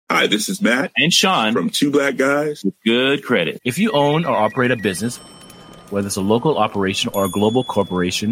Hi, this is Matt and Sean from Two Black Guys with Good Credit. If you own or operate a business, whether it's a local operation or a global corporation,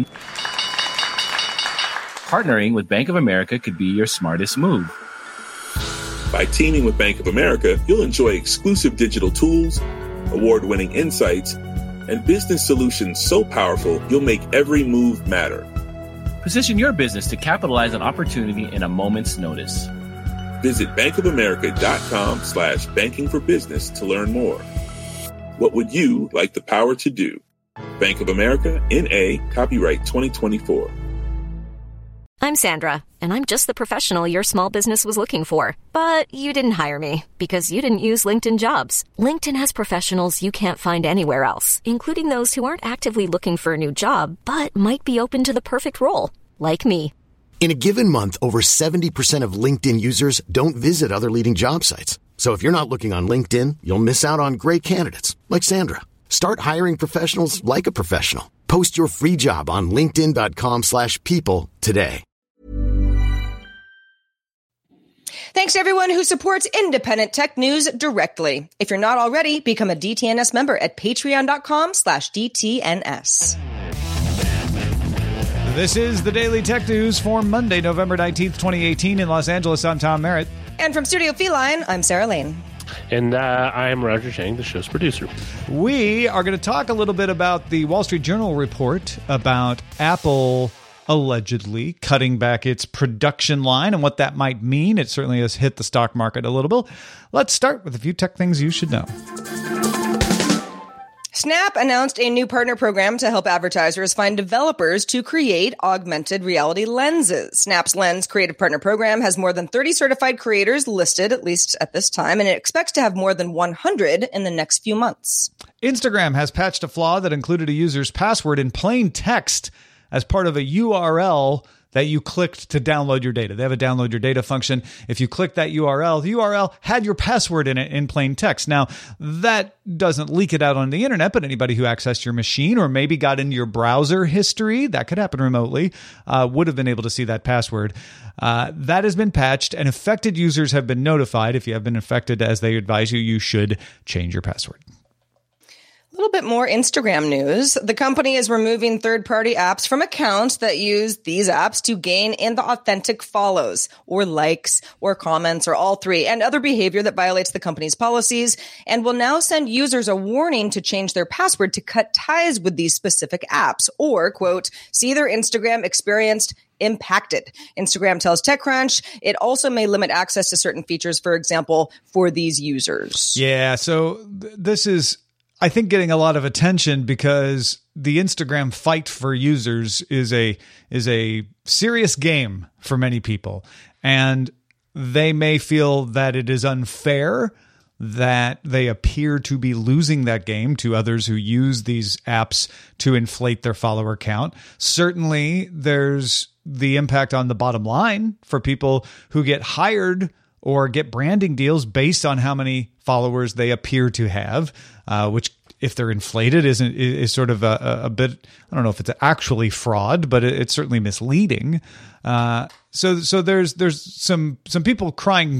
partnering with Bank of America could be your smartest move. By teaming with Bank of America, you'll enjoy exclusive digital tools, award-winning insights, and business solutions so powerful you'll make every move matter. Position your business to capitalize on opportunity in a moment's notice. Visit bankofamerica.com/banking for business to learn more. What would you like the power to do? Bank of America, N.A., copyright 2024. I'm Sandra, and I'm just the professional your small business was looking for. But you didn't hire me because you didn't use LinkedIn Jobs. LinkedIn has professionals you can't find anywhere else, including those who aren't actively looking for a new job, but might be open to the perfect role, like me. In a given month, over 70% of LinkedIn users don't visit other leading job sites. So if you're not looking on LinkedIn, you'll miss out on great candidates, like Sandra. Start hiring professionals like a professional. Post your free job on linkedin.com/people today. Thanks to everyone who supports independent tech news directly. If you're not already, become a DTNS member at patreon.com/DTNS. This is the Daily Tech News for Monday, November 19th, 2018 in Los Angeles. I'm Tom Merritt. And from Studio Feline, I'm Sarah Lane. And I am Roger Chang, the show's producer. We are going to talk a little bit about the Wall Street Journal report about Apple allegedly cutting back its production line and what that might mean. It certainly has hit the stock market a little bit. Let's start with a few tech things you should know. Snap announced a new partner program to help advertisers find developers to create augmented reality lenses. Snap's Lens Creative Partner Program has more than 30 certified creators listed, at least at this time, and it expects to have more than 100 in the next few months. Instagram has patched a flaw that included a user's password in plain text as part of a URL that you clicked to download your data. They have a download your data function. If you click that URL, the URL had your password in it in plain text. Now, that doesn't leak it out on the internet, but anybody who accessed your machine or maybe got into your browser history, that could happen remotely, would have been able to see that password. That has been patched, and affected users have been notified. If you have been affected, as they advise you, you should change your password. A little bit more Instagram news. The company is removing third-party apps from accounts that use these apps to gain in the authentic follows or likes or comments or all three and other behavior that violates the company's policies, and will now send users a warning to change their password to cut ties with these specific apps or, quote, see their Instagram experience impacted. Instagram tells TechCrunch it also may limit access to certain features, for example, for these users. Yeah, so this is, I think, getting a lot of attention because the Instagram fight for users is a serious game for many people. And they may feel that it is unfair that they appear to be losing that game to others who use these apps to inflate their follower count. Certainly, there's the impact on the bottom line for people who get hired or get branding deals based on how many followers they appear to have, which, if they're inflated, is sort of a bit, I don't know if it's actually fraud, but it's certainly misleading. So there's some people crying,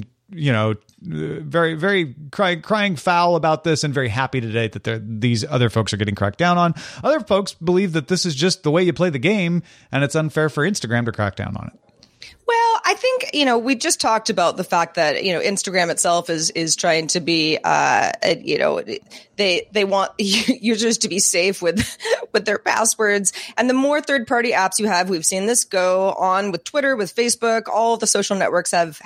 very crying foul about this, and very happy today that these other folks are getting cracked down on. Other folks believe that this is just the way you play the game, and it's unfair for Instagram to crack down on it. Well, I think, we just talked about the fact that, Instagram itself is trying to be, they want users to be safe with their passwords. And the more third-party apps you have, we've seen this go on with Twitter, with Facebook, all of the social networks have.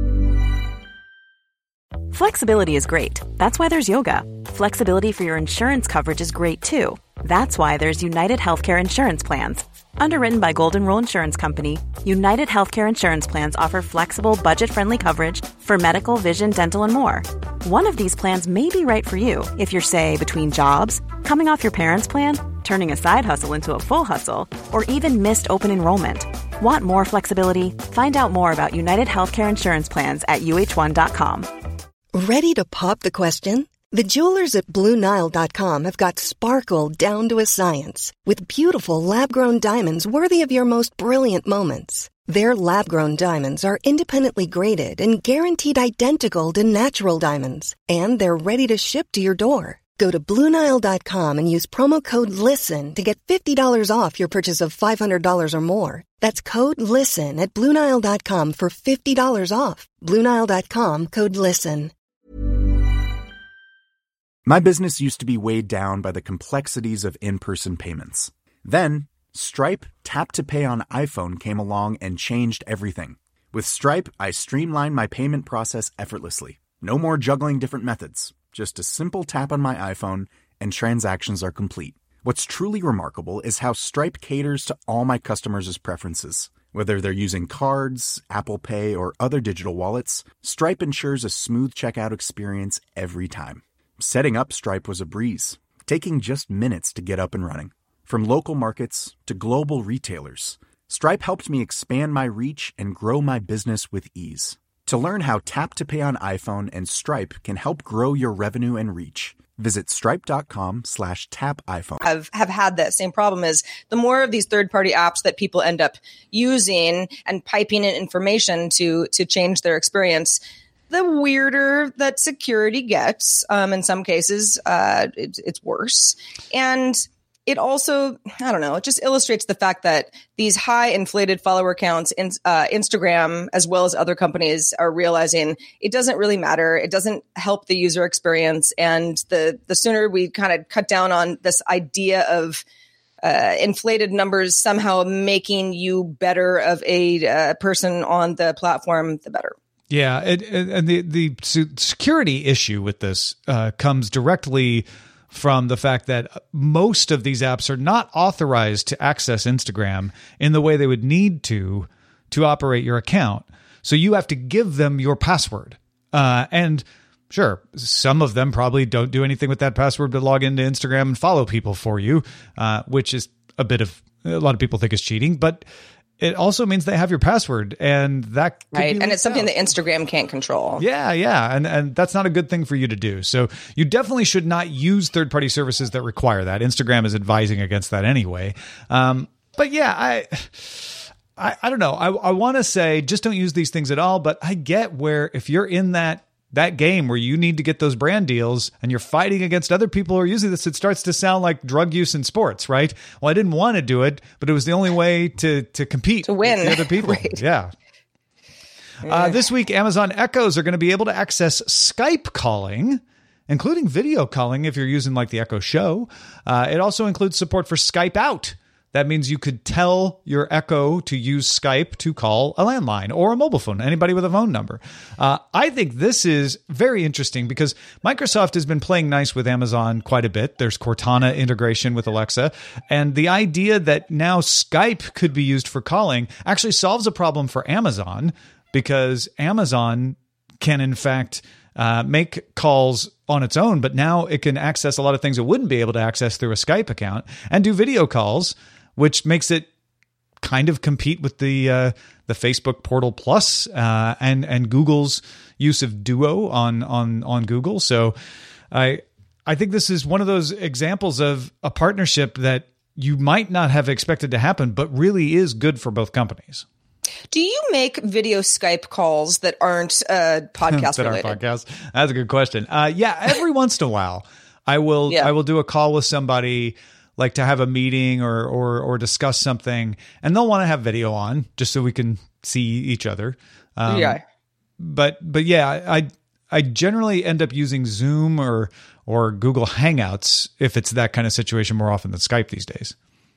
Flexibility is great. That's why there's yoga. Flexibility for your insurance coverage is great too. That's why there's United Healthcare Insurance Plans. Underwritten by Golden Rule Insurance Company, United Healthcare Insurance Plans offer flexible, budget-friendly coverage for medical, vision, dental, and more. One of these plans may be right for you if you're, say, between jobs, coming off your parents' plan, turning a side hustle into a full hustle, or even missed open enrollment. Want more flexibility? Find out more about United Healthcare Insurance Plans at uh1.com. Ready to pop the question? The jewelers at BlueNile.com have got sparkle down to a science with beautiful lab-grown diamonds worthy of your most brilliant moments. Their lab-grown diamonds are independently graded and guaranteed identical to natural diamonds. And they're ready to ship to your door. Go to BlueNile.com and use promo code LISTEN to get $50 off your purchase of $500 or more. That's code LISTEN at BlueNile.com for $50 off. BlueNile.com, code LISTEN. My business used to be weighed down by the complexities of in-person payments. Then, Stripe Tap to Pay on iPhone came along and changed everything. With Stripe, I streamlined my payment process effortlessly. No more juggling different methods. Just a simple tap on my iPhone and transactions are complete. What's truly remarkable is how Stripe caters to all my customers' preferences. Whether they're using cards, Apple Pay, or other digital wallets, Stripe ensures a smooth checkout experience every time. Setting up Stripe was a breeze, taking just minutes to get up and running. From local markets to global retailers, Stripe helped me expand my reach and grow my business with ease. To learn how Tap to Pay on iPhone and Stripe can help grow your revenue and reach, visit stripe.com/tapiphone. Have had that same problem. Is the more of these third-party apps that people end up using and piping in information to change their experience, the weirder that security gets. In some cases, it's worse. And it also, I don't know, it just illustrates the fact that these high inflated follower counts in Instagram, as well as other companies, are realizing it doesn't really matter. It doesn't help the user experience. And the sooner we kind of cut down on this idea of inflated numbers somehow making you better of a person on the platform, the better. Yeah, and the security issue with this comes directly from the fact that most of these apps are not authorized to access Instagram in the way they would need to operate your account. So you have to give them your password. And sure, some of them probably don't do anything with that password but log into Instagram and follow people for you, which is a lot of people think is cheating, but it also means they have your password, and that could right. be And it's something out. that Instagram can't control. Yeah. And that's not a good thing for you to do. So you definitely should not use third-party services that require that. Instagram is advising against that anyway. But yeah, I don't know. I want to say just don't use these things at all, but I get where if you're in that game where you need to get those brand deals and you're fighting against other people who are using this, it starts to sound like drug use in sports, right? Well, I didn't want to do it, but it was the only way to compete to win with the other people. Right. Yeah. This week, Amazon Echoes are going to be able to access Skype calling, including video calling if you're using like the Echo Show. It also includes support for Skype Out. That means you could tell your Echo to use Skype to call a landline or a mobile phone, anybody with a phone number. I think this is very interesting because Microsoft has been playing nice with Amazon quite a bit. There's Cortana integration with Alexa. And the idea that now Skype could be used for calling actually solves a problem for Amazon, because Amazon can, in fact, make calls on its own, but now it can access a lot of things it wouldn't be able to access through a Skype account and do video calls, which makes it kind of compete with the Facebook Portal Plus and Google's use of Duo on Google. So I think this is one of those examples of a partnership that you might not have expected to happen, but really is good for both companies. Do you make video Skype calls that aren't podcast that related? aren't podcast? That's a good question. Yeah, every once in a while, I will do a call with somebody, like to have a meeting or discuss something, and they'll want to have video on just so we can see each other. But yeah, I generally end up using Zoom or Google Hangouts if it's that kind of situation more often than Skype these days.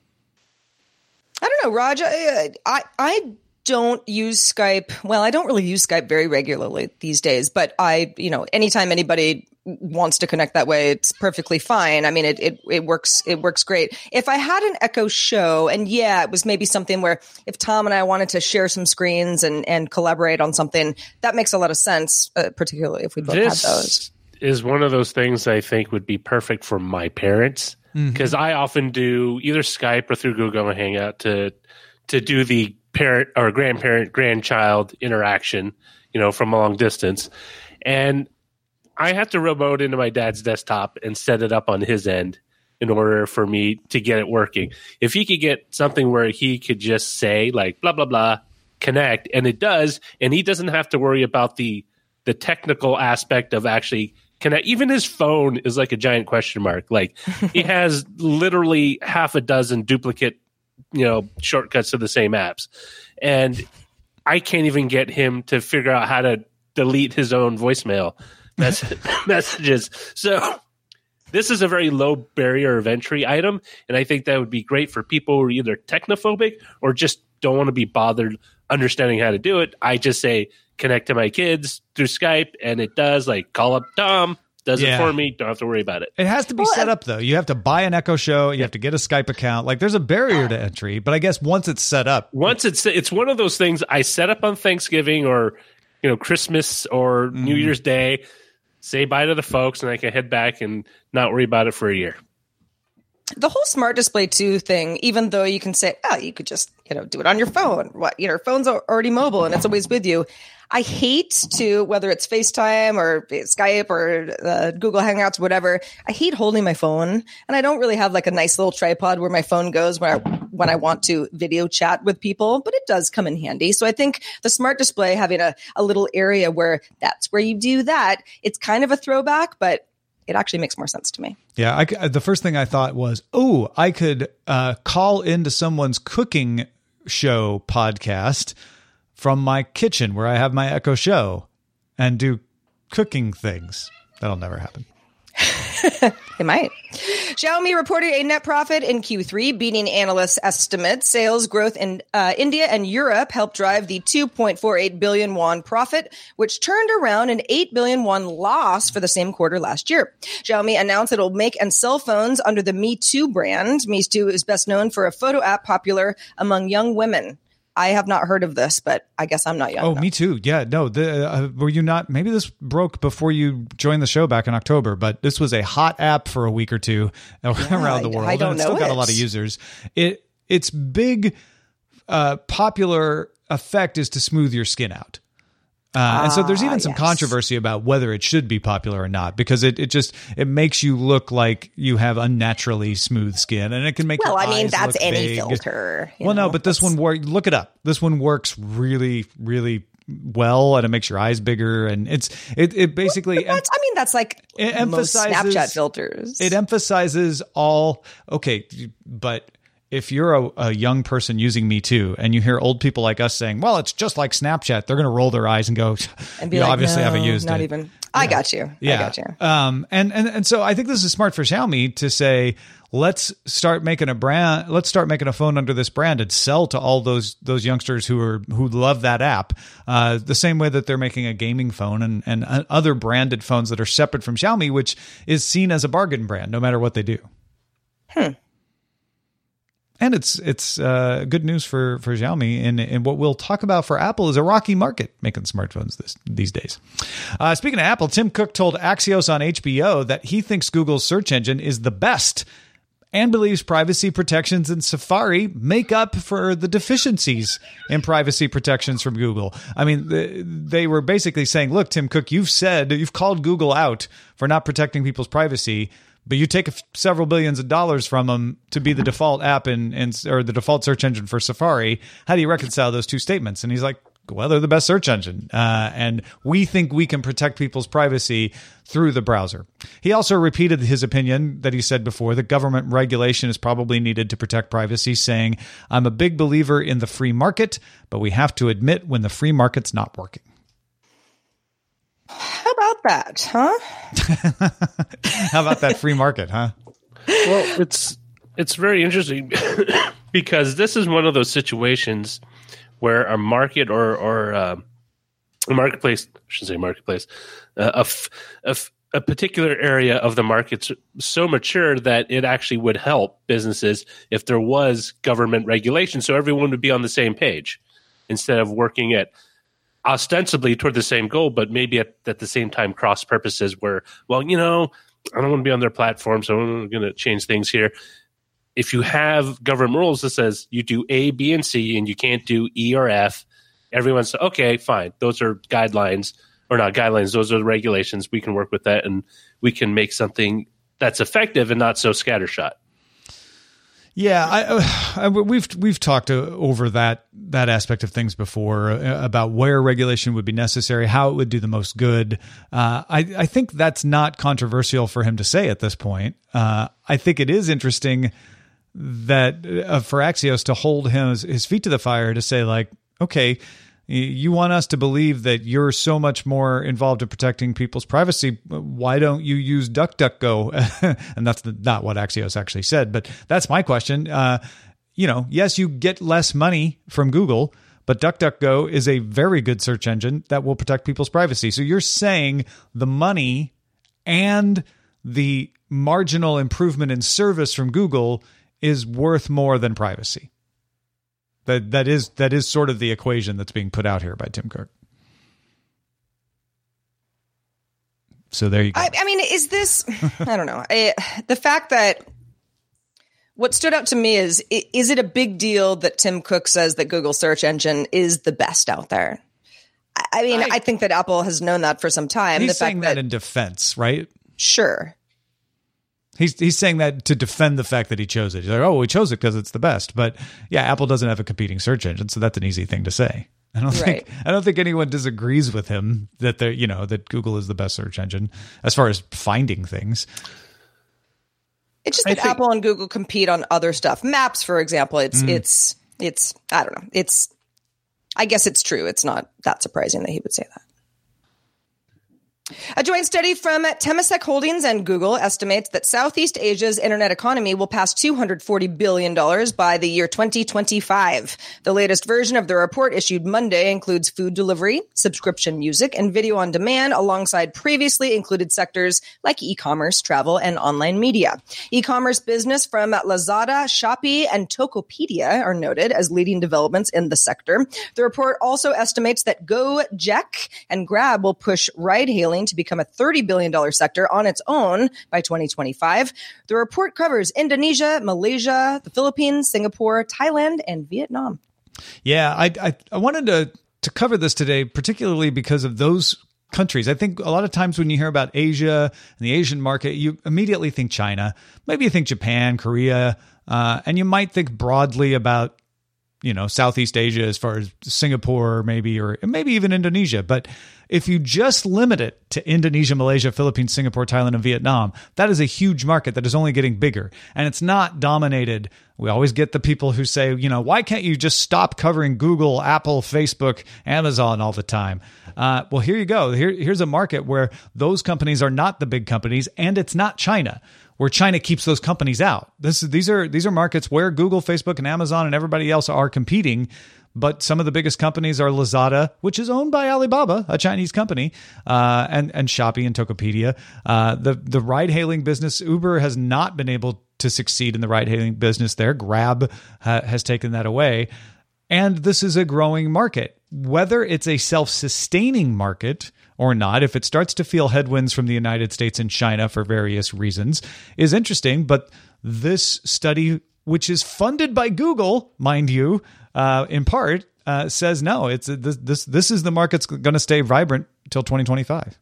I don't know, Raj. I don't use Skype. Well, I don't really use Skype very regularly these days, but anytime anybody wants to connect that way, it's perfectly fine. I mean, it works great. If I had an Echo Show, and it was maybe something where if Tom and I wanted to share some screens and collaborate on something, that makes a lot of sense, particularly if we both had those. Is one of those things I think would be perfect for my parents, because I often do either Skype or through Google Hangout to do the parent or grandchild interaction, from a long distance. And I have to remote into my dad's desktop and set it up on his end in order for me to get it working. If he could get something where he could just say like, blah, blah, blah, connect, and it does, and he doesn't have to worry about the technical aspect of actually connect. Even his phone is like a giant question mark. Like he has literally half a dozen duplicate, shortcuts to the same apps, and I can't even get him to figure out how to delete his own voicemail messages. So this is a very low barrier of entry item, and I think that would be great for people who are either technophobic or just don't want to be bothered understanding how to do it. I just say connect to my kids through Skype, and it does. Like call up Tom, does it for me. Don't have to worry about it. It has to be set up though. You have to buy an Echo Show. You have to get a Skype account. Like there's a barrier to entry, but I guess once it's set up, it's one of those things I set up on Thanksgiving or Christmas or New Year's Day. Say bye to the folks, and I can head back and not worry about it for a year. The whole Smart Display 2 thing, even though you can say, you could just, do it on your phone. Phones are already mobile and it's always with you. I hate to, whether it's FaceTime or Skype or Google Hangouts, whatever, I hate holding my phone. And I don't really have like a nice little tripod where my phone goes when I want to video chat with people, but it does come in handy. So I think the Smart Display having a little area where that's where you do that, it's kind of a throwback, but it actually makes more sense to me. Yeah, the first thing I thought was, I could call into someone's cooking show podcast from my kitchen where I have my Echo Show and do cooking things. That'll never happen. It might. Xiaomi reported a net profit in Q3, beating analysts' estimates. Sales growth in India and Europe helped drive the 2.48 billion won profit, which turned around an 8 billion won loss for the same quarter last year. Xiaomi announced it will make and sell phones under the Mi 2 brand. Mi 2 is best known for a photo app popular among young women. I have not heard of this, but I guess I'm not young enough. Me too. Yeah, no. Were you not? Maybe this broke before you joined the show back in October, but this was a hot app for a week or two around the world. I don't and know. Still got a lot of users. Its big popular effect is to smooth your skin out. And so there's even some controversy about whether it should be popular or not, because it makes you look like you have unnaturally smooth skin, and it can make your eyes that's look any big. filter. No, but this one look it up. This one works really, really well, and it makes your eyes bigger, and it basically. That's like it most Snapchat filters. It emphasizes all but. If you're a young person using Me Too and you hear old people like us saying, well, it's just like Snapchat, they're going to roll their eyes and go, and be you like, obviously haven't used not it. Even. I got you. Yeah. I got you. And so I think this is smart for Xiaomi to say, let's start making a phone under this brand and sell to all those youngsters who love that app. The same way that they're making a gaming phone and other branded phones that are separate from Xiaomi, which is seen as a bargain brand, no matter what they do. And it's good news for Xiaomi. And what we'll talk about for Apple is a rocky market making smartphones these days. Speaking of Apple, Tim Cook told Axios on HBO that he thinks Google's search engine is the best and believes privacy protections in Safari make up for the deficiencies in privacy protections from Google. I mean, they were basically saying, look, Tim Cook, you've called Google out for not protecting people's privacy, but you take several billions of dollars from them to be the default app or the default search engine for Safari. How do you reconcile those two statements? And he's like, well, they're the best search engine. And we think we can protect people's privacy through the browser. He also repeated his opinion that he said before, that government regulation is probably needed to protect privacy, saying, I'm a big believer in the free market, but we have to admit when the free market's not working. How about that, huh? How about that free market, huh? Well, it's very interesting because this is one of those situations where a market or a marketplace, I shouldn't say marketplace, a particular area of the market's so mature that it actually would help businesses if there was government regulation, so everyone would be on the same page instead of working at ostensibly toward the same goal, but maybe at the same time cross purposes where, well, I don't want to be on their platform, so I'm going to change things here. If you have government rules that says you do A, B, and C, and you can't do E or F, everyone's okay, fine. Those are guidelines, or not guidelines. Those are the regulations. We can work with that, and we can make something that's effective and not so scattershot. Yeah, we've talked over that aspect of things before about where regulation would be necessary, how it would do the most good. I think that's not controversial for him to say at this point. I think it is interesting that for Axios to hold his feet to the fire to say, like, okay, you want us to believe that you're so much more involved in protecting people's privacy. Why don't you use DuckDuckGo? And that's not what Axios actually said, but that's my question. Yes, you get less money from Google, but DuckDuckGo is a very good search engine that will protect people's privacy. So you're saying the money and the marginal improvement in service from Google is worth more than privacy. That is sort of the equation that's being put out here by Tim Cook. So there you go. I mean, is this, I don't know. The fact that what stood out to me is it a big deal that Tim Cook says that Google search engine is the best out there? I mean, I think that Apple has known that for some time. He's saying that in defense, right? Sure. He's saying that to defend the fact that he chose it. He's like, oh, we chose it because it's the best. But yeah, Apple doesn't have a competing search engine, so that's an easy thing to say. I don't think anyone disagrees with him that that Google is the best search engine as far as finding things. It's just that Apple and Google compete on other stuff. Maps, for example, it's I don't know. I guess it's true. It's not that surprising that he would say that. A joint study from Temasek Holdings and Google estimates that Southeast Asia's internet economy will pass $240 billion by the year 2025. The latest version of the report issued Monday includes food delivery, subscription music, and video on demand, alongside previously included sectors like e-commerce, travel, and online media. E-commerce business from Lazada, Shopee, and Tokopedia are noted as leading developments in the sector. The report also estimates that Gojek and Grab will push ride-hailing to become a $30 billion sector on its own by 2025. The report covers Indonesia, Malaysia, the Philippines, Singapore, Thailand, and Vietnam. Yeah, I wanted to cover this today, particularly because of those countries. I think a lot of times when you hear about Asia and the Asian market, you immediately think China. Maybe you think Japan, Korea, and you might think broadly about Southeast Asia as far as Singapore, or maybe even Indonesia. But if you just limit it to Indonesia, Malaysia, Philippines, Singapore, Thailand, and Vietnam, that is a huge market that is only getting bigger. And it's not dominated. We always get the people who say, why can't you just stop covering Google, Apple, Facebook, Amazon all the time? Well, here you go. Here's a market where those companies are not the big companies, and it's not China, where China keeps those companies out. These are markets where Google, Facebook, and Amazon and everybody else are competing. But some of the biggest companies are Lazada, which is owned by Alibaba, a Chinese company, and Shopee and Tokopedia. The ride-hailing business, Uber has not been able to succeed in the ride-hailing business there. Grab has taken that away. And this is a growing market. Whether it's a self-sustaining market or not, if it starts to feel headwinds from the United States and China for various reasons, is interesting. But this study, which is funded by Google, mind you, in part, says no. This is the market's going to stay vibrant till 2025.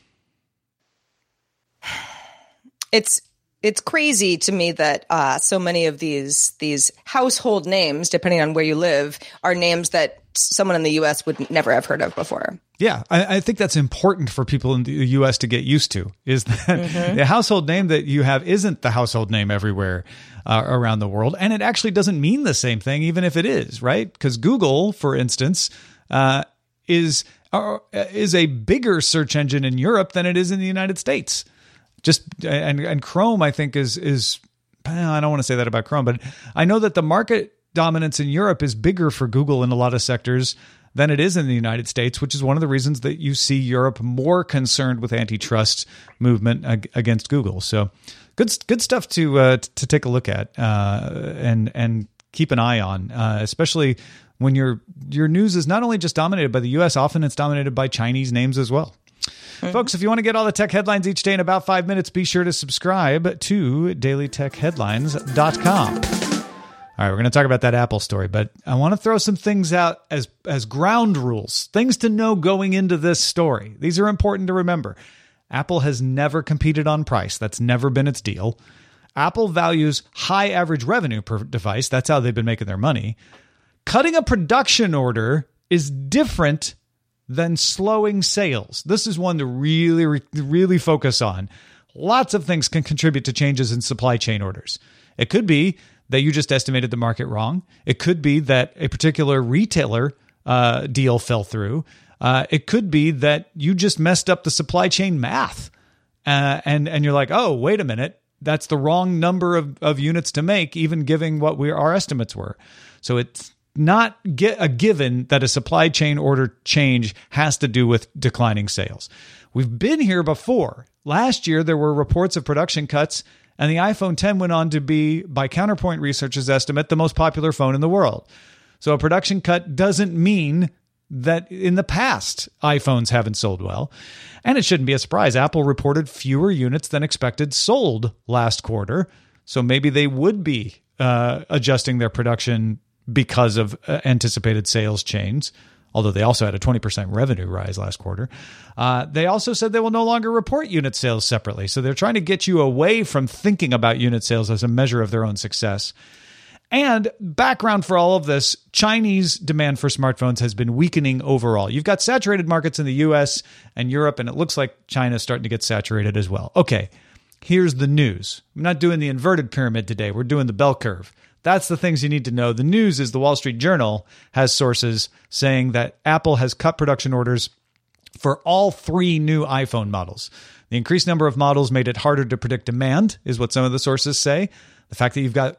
It's crazy to me that so many of these household names, depending on where you live, are names that someone in the U.S. would never have heard of before. Yeah, I think that's important for people in the U.S. to get used to, is that the household name that you have isn't the household name everywhere around the world. And it actually doesn't mean the same thing, even if it is, right? Because Google, for instance, is a bigger search engine in Europe than it is in the United States. And Chrome, I think, is I don't want to say that about Chrome, but I know that the market dominance in Europe is bigger for Google in a lot of sectors than it is in the United States, which is one of the reasons that you see Europe more concerned with antitrust movement against Google. So good stuff to take a look at and keep an eye on, especially when your news is not only just dominated by the U.S., often it's dominated by Chinese names as well. Folks, if you want to get all the tech headlines each day in about 5 minutes, be sure to subscribe to dailytechheadlines.com. All right, we're going to talk about that Apple story, but I want to throw some things out as ground rules, things to know going into this story. These are important to remember. Apple has never competed on price. That's never been its deal. Apple values high average revenue per device. That's how they've been making their money. Cutting a production order is different than slowing sales. This is one to really focus on. Lots of things can contribute to changes in supply chain orders. It could be that you just estimated the market wrong. It could be that a particular retailer deal fell through. It could be that you just messed up the supply chain math. And you're like, oh, wait a minute. That's the wrong number of units to make, even given what our estimates were. So it's not a given that a supply chain order change has to do with declining sales. We've been here before. Last year, there were reports of production cuts, and the iPhone X went on to be, by Counterpoint Research's estimate, the most popular phone in the world. So a production cut doesn't mean that in the past, iPhones haven't sold well. And it shouldn't be a surprise. Apple reported fewer units than expected sold last quarter. So maybe they would be adjusting their production because of anticipated sales change, although they also had a 20% revenue rise last quarter. They also said they will no longer report unit sales separately. So they're trying to get you away from thinking about unit sales as a measure of their own success. And background for all of this, Chinese demand for smartphones has been weakening overall. You've got saturated markets in the US and Europe, and it looks like China's starting to get saturated as well. Okay, here's the news. I'm not doing the inverted pyramid today. We're doing the bell curve. That's the things you need to know. The news is the Wall Street Journal has sources saying that Apple has cut production orders for all 3 new iPhone models. The increased number of models made it harder to predict demand, is what some of the sources say. The fact that you've got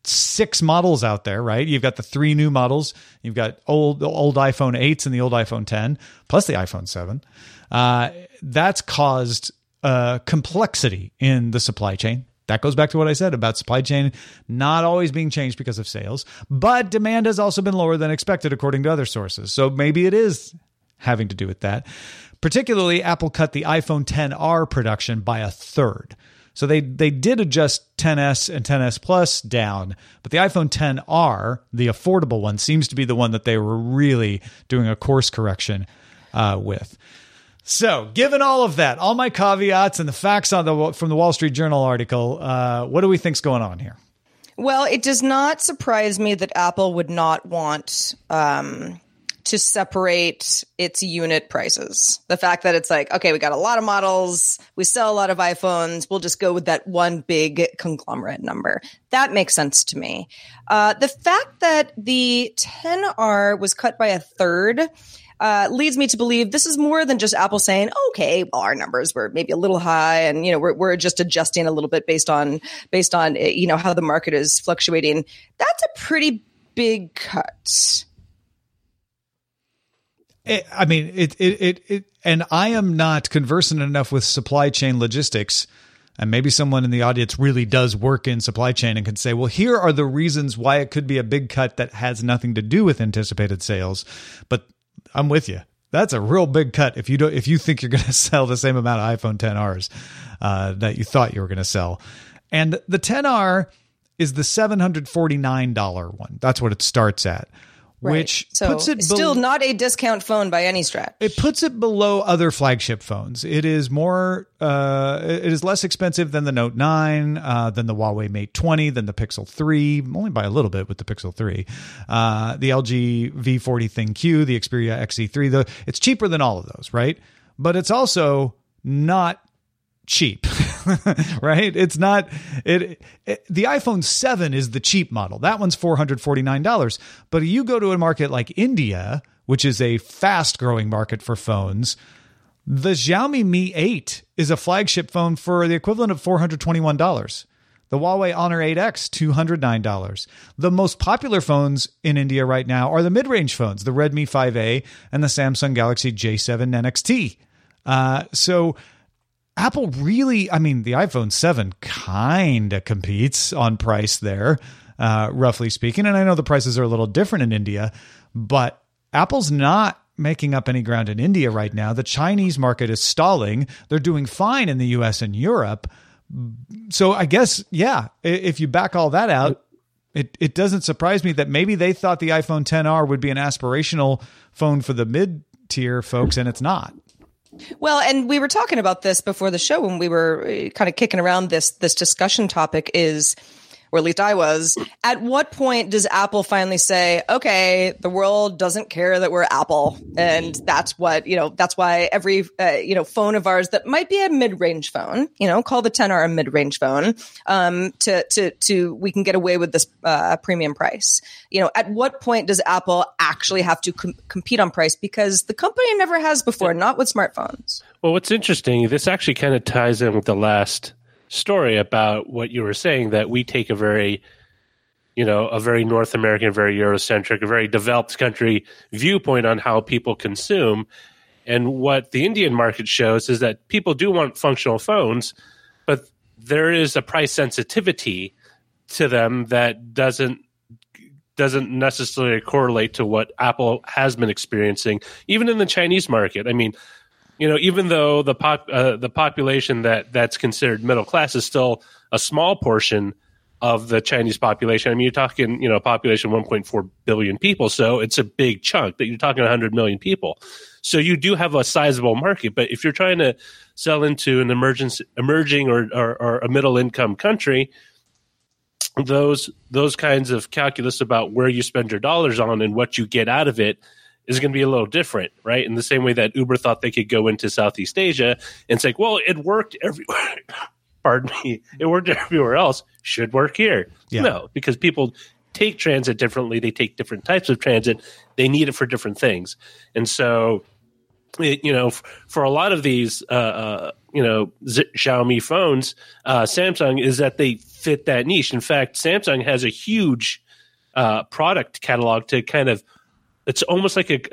6 models out there, right? You've got the 3 new models. You've got the old iPhone 8s and the old iPhone 10, plus the iPhone 7. That's caused complexity in the supply chain. That goes back to what I said about supply chain not always being changed because of sales, but demand has also been lower than expected, according to other sources. So maybe it is having to do with that. Particularly, Apple cut the iPhone XR production by a third. So they did adjust 10S and 10S Plus down, but the iPhone XR, the affordable one, seems to be the one that they were really doing a course correction with. So, given all of that, all my caveats and the facts from the Wall Street Journal article, what do we think's going on here? Well, it does not surprise me that Apple would not want to separate its unit prices. The fact that it's like, okay, we got a lot of models, we sell a lot of iPhones, we'll just go with that one big conglomerate number. That makes sense to me. The fact that the XR was cut by a third leads me to believe this is more than just Apple saying, okay, well, our numbers were maybe a little high, and we're just adjusting a little bit based on how the market is fluctuating. That's a pretty big cut. And I am not conversant enough with supply chain logistics, and maybe someone in the audience really does work in supply chain and can say, well, here are the reasons why it could be a big cut that has nothing to do with anticipated sales. But I'm with you. That's a real big cut if you think you're going to sell the same amount of iPhone XRs that you thought you were going to sell. And the XR is the $749 one. That's what it starts at. Right. Which puts it still not a discount phone by any stretch. It puts it below other flagship phones. It is it is less expensive than the Note 9, than the Huawei Mate 20, than the Pixel 3, only by a little bit with the Pixel 3, the LG V40 ThinQ, the Xperia XZ3. It's cheaper than all of those, right? But it's also not cheap, right? It's not the iPhone 7 is the cheap model. That one's $449. But you go to a market like India, which is a fast growing market for phones, the Xiaomi Mi 8 is a flagship phone for the equivalent of $421. The Huawei Honor 8X, $209. The most popular phones in India right now are the mid-range phones, the Redmi 5A and the Samsung Galaxy J7 NXT. So Apple really, the iPhone 7 kind of competes on price there, roughly speaking. And I know the prices are a little different in India, but Apple's not making up any ground in India right now. The Chinese market is stalling. They're doing fine in the US and Europe. So I guess, yeah, if you back all that out, it doesn't surprise me that maybe they thought the iPhone XR would be an aspirational phone for the mid-tier folks, and it's not. Well, and we were talking about this before the show when we were kind of kicking around this discussion topic is, or at least I was, at what point does Apple finally say, okay, the world doesn't care that we're Apple? And that's what, that's why every, phone of ours that might be a mid-range phone, call the XR a mid-range phone, we can get away with this premium price. At what point does Apple actually have to compete on price? Because the company never has before, not with smartphones. Well, what's interesting, this actually kind of ties in with the last story about what you were saying, that we take a very North American, very Eurocentric, a very developed country viewpoint on how people consume. And what the Indian market shows is that people do want functional phones, but there is a price sensitivity to them that doesn't necessarily correlate to what Apple has been experiencing, even in the Chinese market. I mean, even though the population that's considered middle class is still a small portion of the Chinese population. I mean, you're talking, population 1.4 billion people. So it's a big chunk that you're talking 100 million people. So you do have a sizable market. But if you're trying to sell into an emerging or a middle income country, those kinds of calculus about where you spend your dollars on and what you get out of it is going to be a little different, right? In the same way that Uber thought they could go into Southeast Asia and say, well, it worked everywhere. Pardon me. It worked everywhere else. Should work here. Yeah. No, because people take transit differently. They take different types of transit. They need it for different things. And so, for a lot of these, Xiaomi phones, Samsung, is that they fit that niche. In fact, Samsung has a huge product catalog to kind of, It's almost like a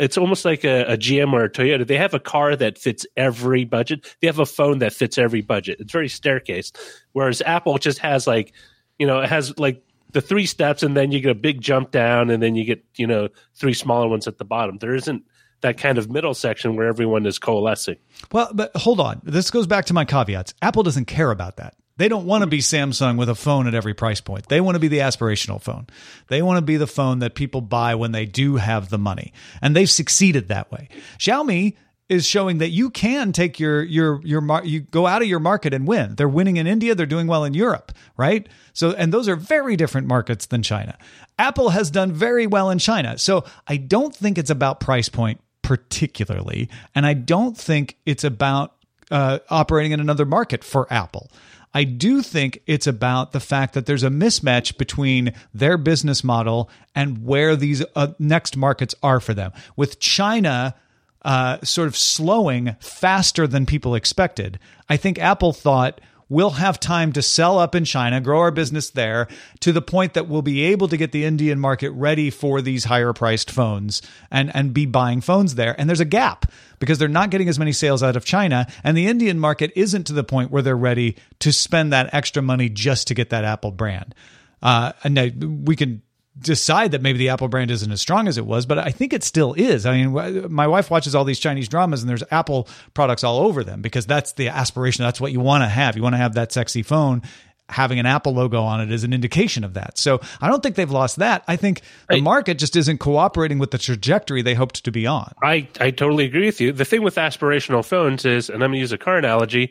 GM or a Toyota. They have a car that fits every budget. They have a phone that fits every budget. It's very staircased. Whereas Apple just has it has like the 3 steps, and then you get a big jump down, and then you get 3 smaller ones at the bottom. There isn't that kind of middle section where everyone is coalescing. Well, but hold on. This goes back to my caveats. Apple doesn't care about that. They don't want to be Samsung with a phone at every price point. They want to be the aspirational phone. They want to be the phone that people buy when they do have the money. And they've succeeded that way. Xiaomi is showing that you can take you go out of your market and win. They're winning in India. They're doing well in Europe, right? So, and those are very different markets than China. Apple has done very well in China. So I don't think it's about price point particularly. And I don't think it's about operating in another market for Apple. I do think it's about the fact that there's a mismatch between their business model and where these next markets are for them. With China sort of slowing faster than people expected, I think Apple thought, we'll have time to sell up in China, grow our business there to the point that we'll be able to get the Indian market ready for these higher priced phones and be buying phones there. And there's a gap because they're not getting as many sales out of China. And the Indian market isn't to the point where they're ready to spend that extra money just to get that Apple brand. And we can decide that maybe the Apple brand isn't as strong as it was, but I think it still is. I mean, my wife watches all these Chinese dramas and there's Apple products all over them because that's the aspiration. That's what you want to have. You want to have that sexy phone. Having an Apple logo on it is an indication of that. So I don't think they've lost that. I think the market just isn't cooperating with the trajectory they hoped to be on. I totally agree with you. The thing with aspirational phones is, and I'm going to use a car analogy,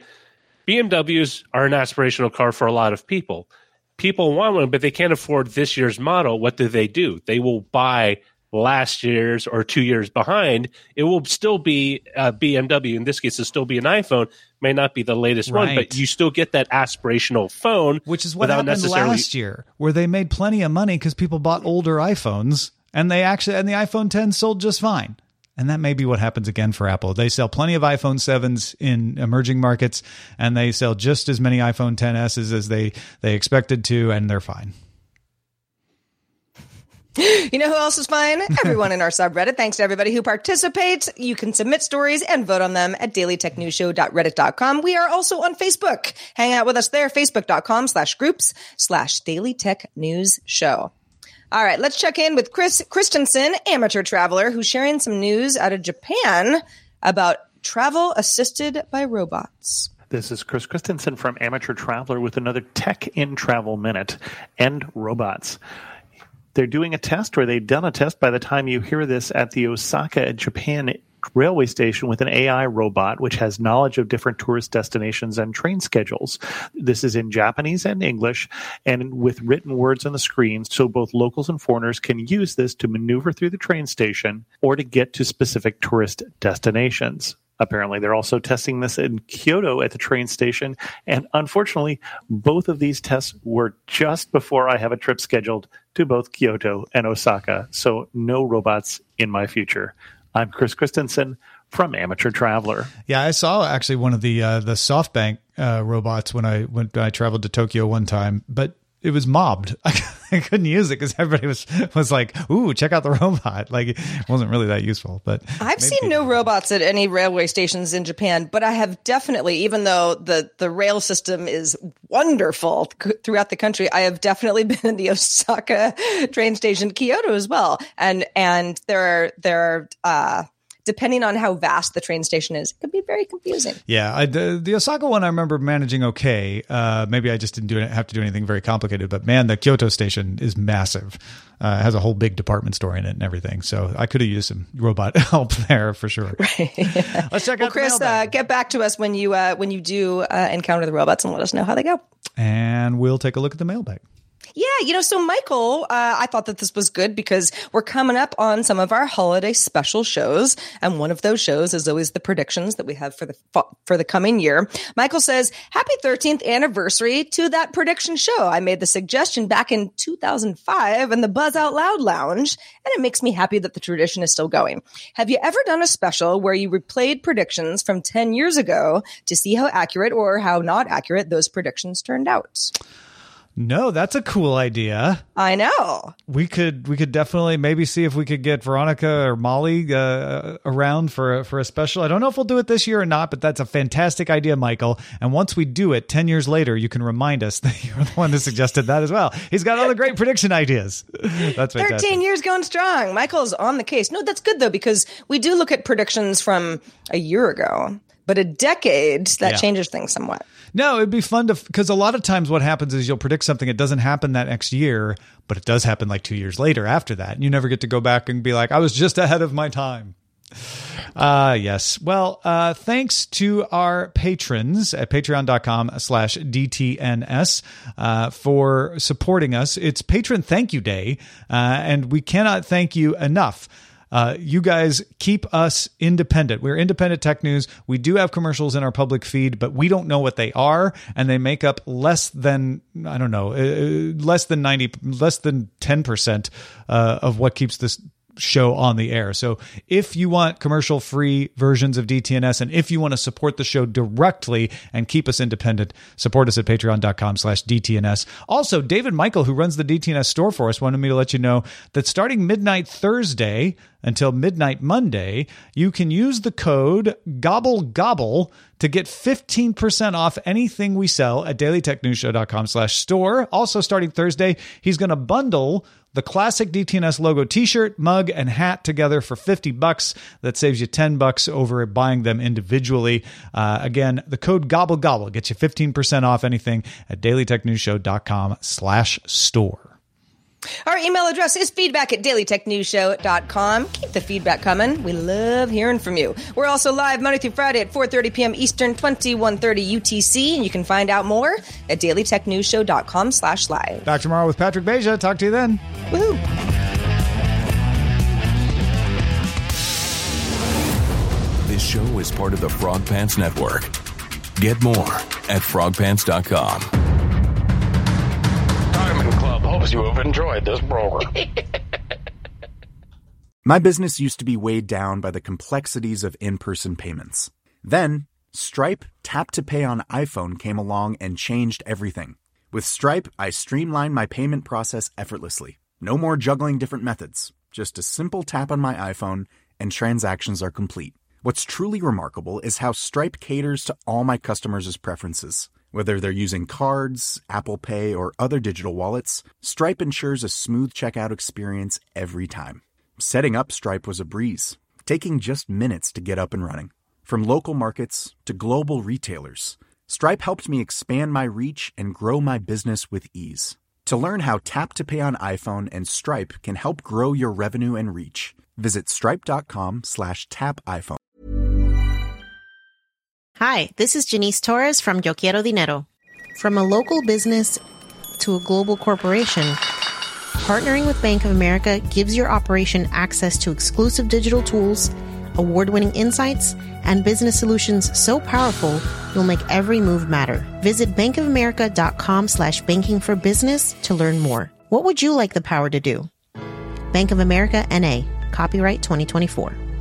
BMWs are an aspirational car for a lot of people. People want one, but they can't afford this year's model. What do? They will buy last year's or 2 years behind. It will still be a BMW. In this case, it'll still be an iPhone. May not be the latest one, but you still get that aspirational phone. Which is what happened last year, where they made plenty of money because people bought older iPhones, and the iPhone 10 sold just fine. And that may be what happens again for Apple. They sell plenty of iPhone 7s in emerging markets, and they sell just as many iPhone 10s as they expected to, and they're fine. You know who else is fine? Everyone in our subreddit. Thanks to everybody who participates. You can submit stories and vote on them at dailytechnewsshow.reddit.com. We are also on Facebook. Hang out with us there, facebook.com/groups/dailytechnewsshow. All right, let's check in with Chris Christensen, amateur traveler, who's sharing some news out of Japan about travel assisted by robots. This is Chris Christensen from Amateur Traveler with another Tech in Travel Minute and robots. They're doing a test, or they've done a test by the time you hear this, at the Osaka, Japan railway station with an AI robot which has knowledge of different tourist destinations and train schedules. This is in Japanese and English and with written words on the screen, so both locals and foreigners can use this to maneuver through the train station or to get to specific tourist destinations. Apparently, they're also testing this in Kyoto at the train station. And unfortunately, both of these tests were just before I have a trip scheduled to both Kyoto and Osaka. So no robots in my future. I'm Chris Christensen from Amateur Traveler. Yeah, I saw actually one of the SoftBank robots when I traveled to Tokyo one time, but it was mobbed. I couldn't use it because everybody was like, "Ooh, check out the robot!" Like it wasn't really that useful. But I've seen no robots at any railway stations in Japan, but I have definitely, even though the rail system is wonderful throughout the country, I have definitely been in the Osaka train station, Kyoto as well, and there are depending on how vast the train station is, it can be very confusing. Yeah, the Osaka one I remember managing okay. Maybe I just didn't have to do anything very complicated. But man, the Kyoto station is massive. It has a whole big department store in it and everything. So I could have used some robot help there for sure. Right. Yeah. Let's check out Chris, get back to us when you do encounter the robots and let us know how they go. And we'll take a look at the mailbag. Yeah, so Michael, I thought that this was good because we're coming up on some of our holiday special shows, and one of those shows is always the predictions that we have for the coming year. Michael says, "Happy 13th anniversary to that prediction show. I made the suggestion back in 2005 in the Buzz Out Loud Lounge, and it makes me happy that the tradition is still going. Have you ever done a special where you replayed predictions from 10 years ago to see how accurate or how not accurate those predictions turned out?" No, that's a cool idea. I know. We could definitely maybe see if we could get Veronica or Molly around for a special. I don't know if we'll do it this year or not, but that's a fantastic idea, Michael. And once we do it 10 years later, you can remind us that you're the one who suggested that as well. He's got all the great prediction ideas. That's fantastic. 13 years going strong. Michael's on the case. No, that's good though, because we do look at predictions from a year ago, but a decade, that changes things somewhat. No, it'd be fun because a lot of times what happens is you'll predict something, it doesn't happen that next year, but it does happen like 2 years later after that. And you never get to go back and be like, I was just ahead of my time. Yes. Well, thanks to our patrons at patreon.com/DTNS, for supporting us. It's Patron Thank You Day. And we cannot thank you enough. You guys keep us independent. We're independent tech news. We do have commercials in our public feed, but we don't know what they are. And they make up less than 10% of what keeps this show on the air. So if you want commercial-free versions of DTNS, and if you want to support the show directly and keep us independent, support us at patreon.com/DTNS. Also, David Michael, who runs the DTNS store for us, wanted me to let you know that starting midnight Thursday until midnight Monday, you can use the code GOBBLEGOBBLE to get 15% off anything we sell at dailytechnewsshow.com/store. Also, starting Thursday, he's going to bundle the classic DTNS logo t-shirt, mug, and hat together for $50. That saves you $10 over buying them individually. Again, the code GOBBLEGOBBLE gets you 15% off anything at dailytechnewsshow.com/store. Our email address is feedback@dailytechnewsshow.com. Keep the feedback coming. We love hearing from you. We're also live Monday through Friday at 4:30 p.m. Eastern, 21:30 UTC. And you can find out more at dailytechnewsshow.com/live. Back tomorrow with Patrick Beja. Talk to you then. Woohoo! This show is part of the Frog Pants Network. Get more at frogpants.com. Diamond Club hopes you have enjoyed this program. My business used to be weighed down by the complexities of in-person payments. Then, Stripe Tap to Pay on iPhone came along and changed everything. With Stripe, I streamlined my payment process effortlessly. No more juggling different methods. Just a simple tap on my iPhone and transactions are complete. What's truly remarkable is how Stripe caters to all my customers' preferences. Whether they're using cards, Apple Pay, or other digital wallets, Stripe ensures a smooth checkout experience every time. Setting up Stripe was a breeze, taking just minutes to get up and running. From local markets to global retailers, Stripe helped me expand my reach and grow my business with ease. To learn how Tap to Pay on iPhone and Stripe can help grow your revenue and reach, Visit stripe.com/tapiphone. Hi, this is Janice Torres from Yo Quiero Dinero. From a local business to a global corporation, partnering with Bank of America gives your operation access to exclusive digital tools, award-winning insights, and business solutions so powerful you'll make every move matter. Visit bankofamerica.com/banking for business to learn more. What would you like the power to do? Bank of America, N.A. Copyright 2024.